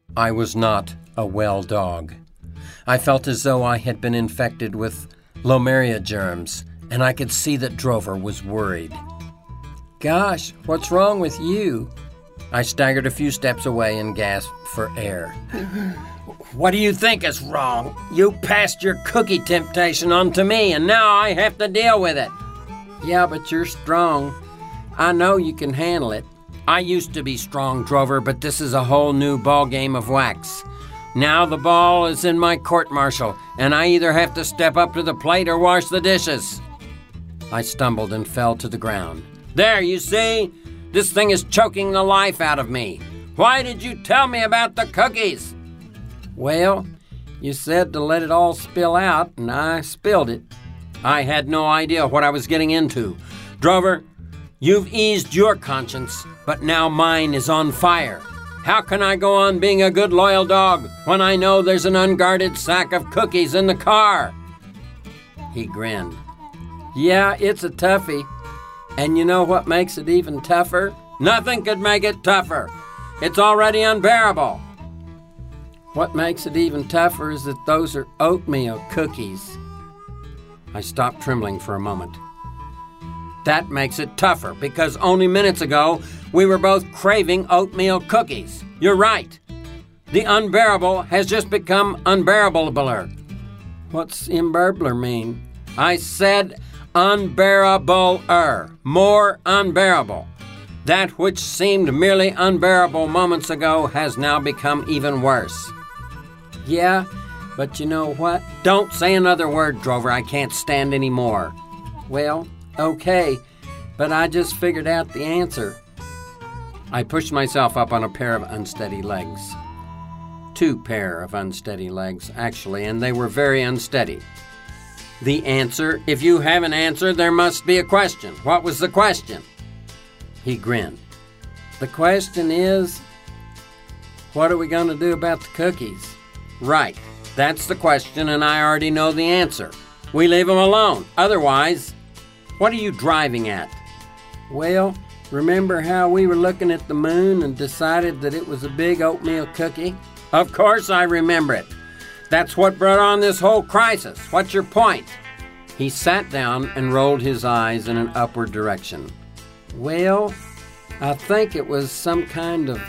I was not a well dog. I felt as though I had been infected with Lomaria germs, and I could see that Drover was worried. "Gosh, what's wrong with you?" I staggered a few steps away and gasped for air. "What do you think is wrong? You passed your cookie temptation on to me, and now I have to deal with it." "Yeah, but you're strong. I know you can handle it." "I used to be strong, Drover, but this is a whole new ballgame of wax. Now the ball is in my court-martial, and I either have to step up to the plate or wash the dishes." I stumbled and fell to the ground. "There, you see? This thing is choking the life out of me. Why did you tell me about the cookies?" "Well, you said to let it all spill out, and I spilled it." "I had no idea what I was getting into. Drover, you've eased your conscience, but now mine is on fire. How can I go on being a good, loyal dog when I know there's an unguarded sack of cookies in the car?" He grinned. "Yeah, it's a toughie. And you know what makes it even tougher?" "Nothing could make it tougher. It's already unbearable." "What makes it even tougher is that those are oatmeal cookies." I stopped trembling for a moment. "That makes it tougher because only minutes ago we were both craving oatmeal cookies. You're right. The unbearable has just become unbearabler." "What's unbearabler mean?" "I said unbearabler. More unbearable. That which seemed merely unbearable moments ago has now become even worse." "Yeah, but you know what?" "Don't say another word, Drover. I can't stand any more." "Well, okay, but I just figured out the answer." I pushed myself up on a pair of unsteady legs. 2 pair of unsteady legs, actually, and they were very unsteady. "The answer? If you have an answer, there must be a question. What was the question?" He grinned. "The question is, what are we going to do about the cookies?" "Right. That's the question, and I already know the answer. We leave them alone. Otherwise, what are you driving at?" "Well, remember how we were looking at the moon and decided that it was a big oatmeal cookie?" "Of course I remember it. That's what brought on this whole crisis. What's your point?" He sat down and rolled his eyes in an upward direction. "Well, I think it was some kind of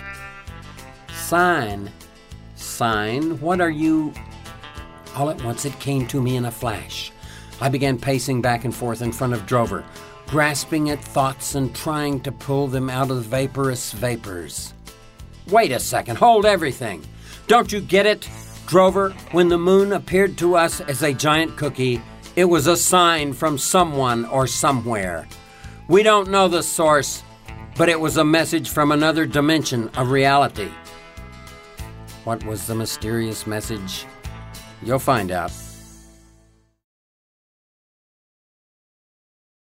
sign." "Sign? What are you—" All at once it came to me in a flash. I began pacing back and forth in front of Drover, grasping at thoughts and trying to pull them out of vaporous vapors. "Wait a second. Hold everything. Don't you get it? Drover, when the moon appeared to us as a giant cookie, it was a sign from someone or somewhere. We don't know the source, but it was a message from another dimension of reality." What was the mysterious message? You'll find out.